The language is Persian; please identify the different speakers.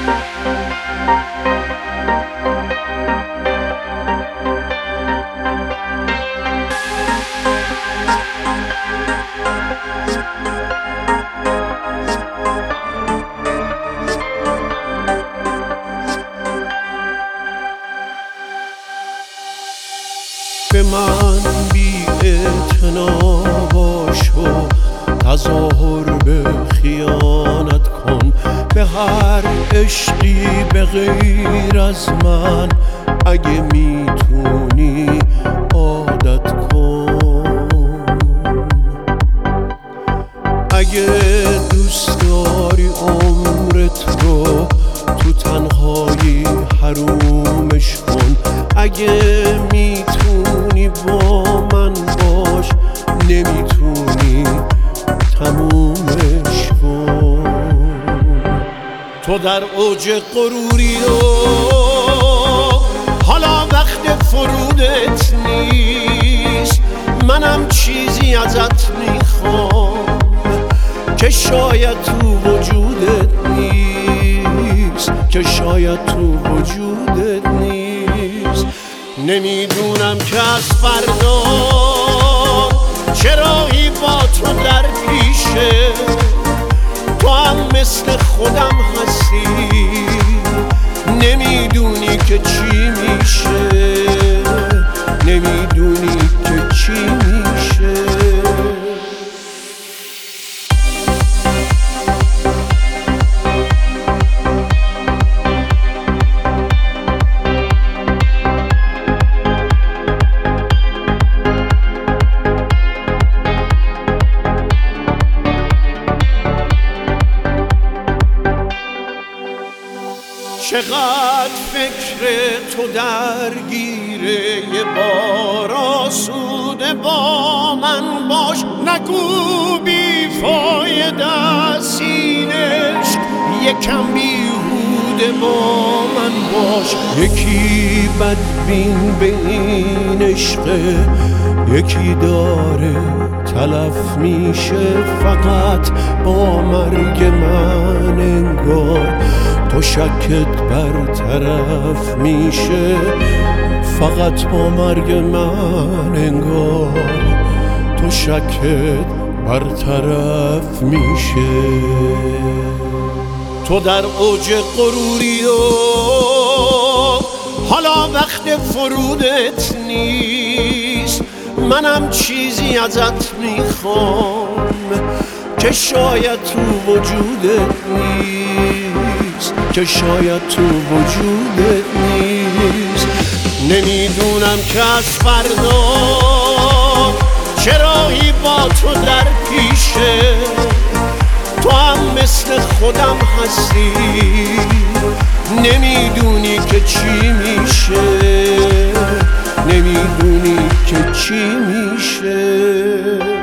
Speaker 1: به من بی اعتنا باش و تظاهر به خیانت کن، به هر عشقی به غیر از من اگه میتونی عادت کن. اگه دوست داری عمرت رو تو تنهایی حرومش کن، اگه میتونی با من باش، نمیتونی تمومش کن. تو در اوج غروری و حالا وقت فرودت نیست، منم چیزی ازت میخوام که شاید تو وجودت نیست، که شاید تو وجودت نیست. نمیدونم که از فردا چراغی با تو در پیشه، تو هم مثل خودم هستی، نمیدونی که چی میشه، نمیدونی که چی میشه. چقدر فکر تو درگیره، یه بار آسوده با من باش، نگو بیفایده است این عشق، یکم بیهوده با من باش. یکی بدبین به این عشقه، یکی داره تلف میشه فقط با مرگ من، انگار تو شکت برطرف میشه فقط با مرگ من، انگار تو شکت برطرف میشه. تو در اوج غروری و حالا وقت فرودت نیست، منم چیزی ازت میخوام که شاید تو وجودت نیست، که شاید تو وجودت نیست. نمیدونم که از فردا چراغی با تو در پیشه، تو هم مثل خودم هستی، نمیدونی که چی میشه، نمیدونی که چی میشه.